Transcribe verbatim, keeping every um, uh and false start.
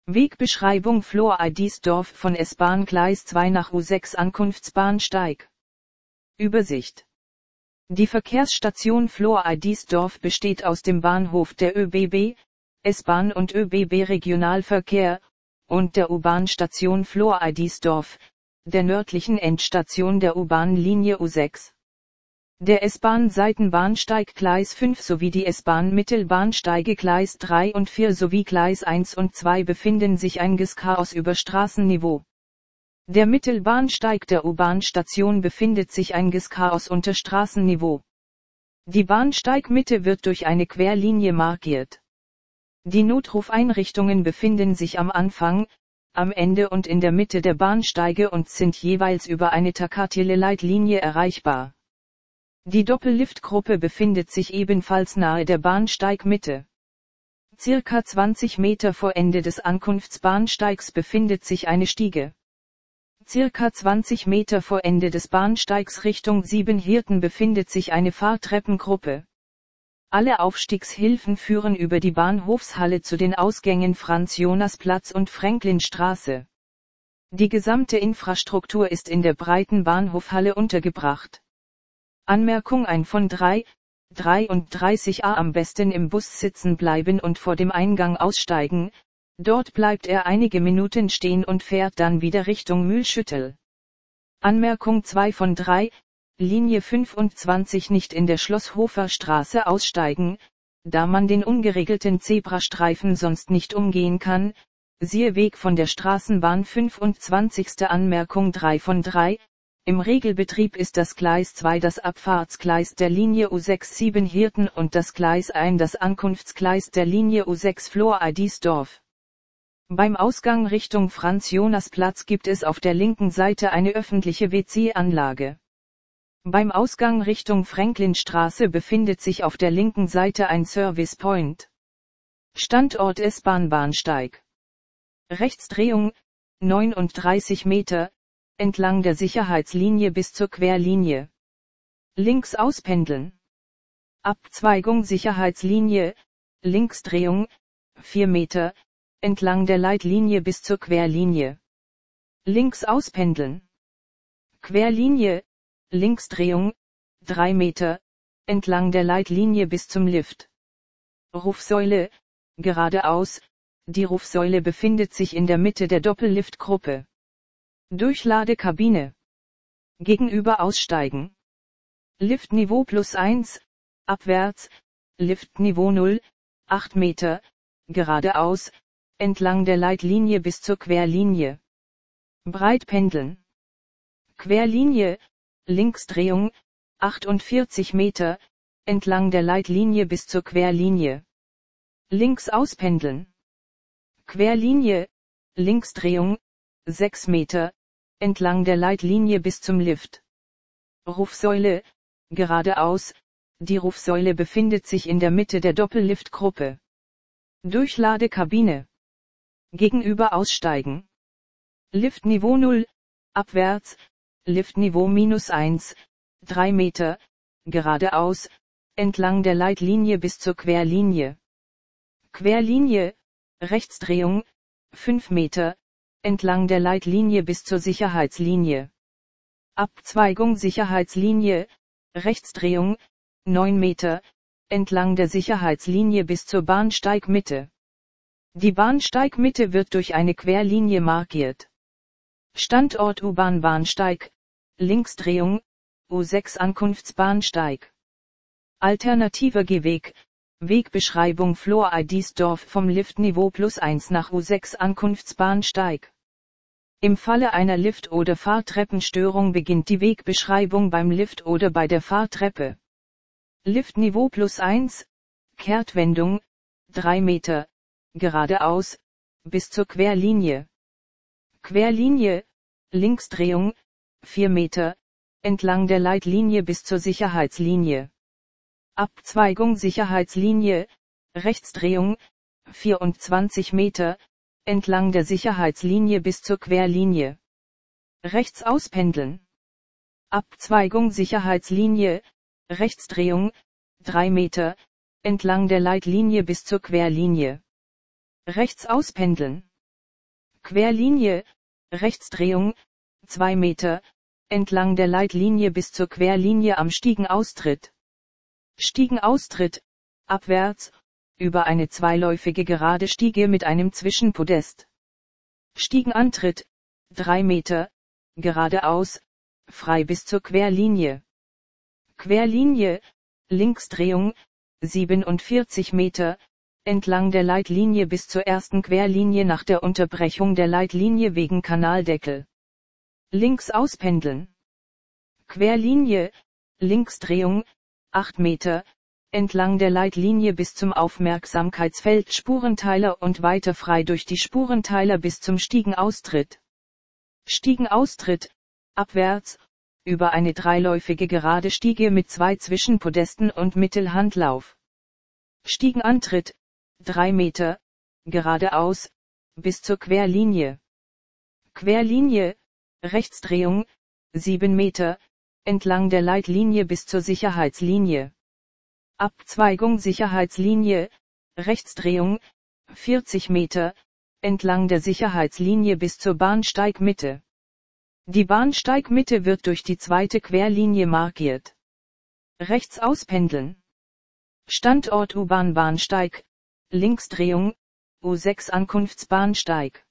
Wegbeschreibung Flor-Eidisdorf von S-Bahn Gleis zwei nach U sechs Ankunftsbahnsteig. Übersicht. Die Verkehrsstation Flor-Eidisdorf besteht aus dem Bahnhof der ÖBB, S-Bahn und ÖBB Regionalverkehr, und der U-Bahn-Station Flor-Eidisdorf, der nördlichen Endstation der U-Bahn-Linie U sechs. Der S-Bahn-Seitenbahnsteig Gleis fünf sowie die S-Bahn-Mittelbahnsteige Gleis drei und vier sowie Gleis eins und zwei befinden sich einges Chaos über Straßenniveau. Der Mittelbahnsteig der U-Bahn-Station befindet sich einges Chaos unter Straßenniveau. Die Bahnsteigmitte wird durch eine Querlinie markiert. Die Notrufeinrichtungen befinden sich am Anfang, am Ende und in der Mitte der Bahnsteige und sind jeweils über eine Takatile-Leitlinie erreichbar. Die Doppelliftgruppe befindet sich ebenfalls nahe der Bahnsteigmitte. Circa zwanzig Meter vor Ende des Ankunftsbahnsteigs befindet sich eine Stiege. Circa zwanzig Meter vor Ende des Bahnsteigs Richtung Siebenhirten befindet sich eine Fahrtreppengruppe. Alle Aufstiegshilfen führen über die Bahnhofshalle zu den Ausgängen Franz-Jonas-Platz und Franklinstraße. Die gesamte Infrastruktur ist in der breiten Bahnhofhalle untergebracht. Anmerkung: ein von drei, dreiunddreißig a am besten im Bus sitzen bleiben und vor dem Eingang aussteigen, dort bleibt er einige Minuten stehen und fährt dann wieder Richtung Mühlschüttel. Anmerkung: zwei von drei, Linie fünfundzwanzig nicht in der Schlosshofer Straße aussteigen, da man den ungeregelten Zebrastreifen sonst nicht umgehen kann, siehe Weg von der Straßenbahn fünfundzwanzig. Anmerkung: drei von drei, im Regelbetrieb ist das Gleis zwei das Abfahrtsgleis der Linie U sechs Siebenhirten und das Gleis eins das Ankunftsgleis der Linie U sechs Flor-Eidisdorf. Beim Ausgang Richtung Franz-Jonas-Platz gibt es auf der linken Seite eine öffentliche W C-Anlage. Beim Ausgang Richtung Franklinstraße befindet sich auf der linken Seite ein Service Point. Standort S-Bahn-Bahnsteig. Rechtsdrehung, neununddreißig Meter, entlang der Sicherheitslinie bis zur Querlinie. Links auspendeln. Abzweigung Sicherheitslinie, Linksdrehung, vier Meter, entlang der Leitlinie bis zur Querlinie. Links auspendeln. Querlinie, Linksdrehung, drei Meter, entlang der Leitlinie bis zum Lift. Rufsäule, geradeaus, die Rufsäule befindet sich in der Mitte der Doppelliftgruppe. Durchladekabine. Gegenüber aussteigen. Liftniveau plus eins, abwärts, Liftniveau null, acht Meter, geradeaus, entlang der Leitlinie bis zur Querlinie. Breit pendeln. Querlinie, Linksdrehung, achtundvierzig Meter, entlang der Leitlinie bis zur Querlinie. Links auspendeln. Querlinie, Linksdrehung, sechs Meter, entlang der Leitlinie bis zum Lift. Rufsäule, geradeaus, die Rufsäule befindet sich in der Mitte der Doppelliftgruppe. Durchladekabine. Gegenüber aussteigen. Liftniveau null, abwärts, Liftniveau minus eins, drei Meter, geradeaus, entlang der Leitlinie bis zur Querlinie. Querlinie, Rechtsdrehung, fünf Meter, entlang der Leitlinie bis zur Sicherheitslinie. Abzweigung Sicherheitslinie, Rechtsdrehung, neun Meter, entlang der Sicherheitslinie bis zur Bahnsteigmitte. Die Bahnsteigmitte wird durch eine Querlinie markiert. Standort U-Bahn-Bahnsteig, Linksdrehung, U sechs Ankunftsbahnsteig. Alternativer Gehweg, Wegbeschreibung Flor-Eidisdorf vom Liftniveau plus eins nach U sechs Ankunftsbahnsteig. Im Falle einer Lift- oder Fahrtreppenstörung beginnt die Wegbeschreibung beim Lift oder bei der Fahrtreppe. Liftniveau plus eins, Kehrtwendung, drei Meter, geradeaus, bis zur Querlinie. Querlinie, Linksdrehung, vier Meter, entlang der Leitlinie bis zur Sicherheitslinie. Abzweigung Sicherheitslinie, Rechtsdrehung, vierundzwanzig Meter, entlang der Sicherheitslinie bis zur Querlinie. Rechts auspendeln. Abzweigung Sicherheitslinie, Rechtsdrehung, drei Meter, entlang der Leitlinie bis zur Querlinie. Rechts auspendeln. Querlinie, Rechtsdrehung, zwei Meter, entlang der Leitlinie bis zur Querlinie am Stiegenaustritt. Stiegenaustritt, abwärts, über eine zweiläufige gerade Stiege mit einem Zwischenpodest. Stiegenantritt, drei Meter, geradeaus, frei bis zur Querlinie. Querlinie, Linksdrehung, siebenundvierzig Meter, entlang der Leitlinie bis zur ersten Querlinie nach der Unterbrechung der Leitlinie wegen Kanaldeckel. Links auspendeln. Querlinie, Linksdrehung, acht Meter, entlang der Leitlinie bis zum Aufmerksamkeitsfeld Spurenteiler und weiter frei durch die Spurenteiler bis zum Stiegenaustritt. Stiegenaustritt, abwärts, über eine dreiläufige gerade Stiege mit zwei Zwischenpodesten und Mittelhandlauf. Stiegenantritt, drei Meter, geradeaus, bis zur Querlinie. Querlinie, Rechtsdrehung, sieben Meter, entlang der Leitlinie bis zur Sicherheitslinie. Abzweigung Sicherheitslinie, Rechtsdrehung, vierzig Meter, entlang der Sicherheitslinie bis zur Bahnsteigmitte. Die Bahnsteigmitte wird durch die zweite Querlinie markiert. Rechts auspendeln. Standort U-Bahn Bahnsteig, Linksdrehung, U sechs Ankunftsbahnsteig.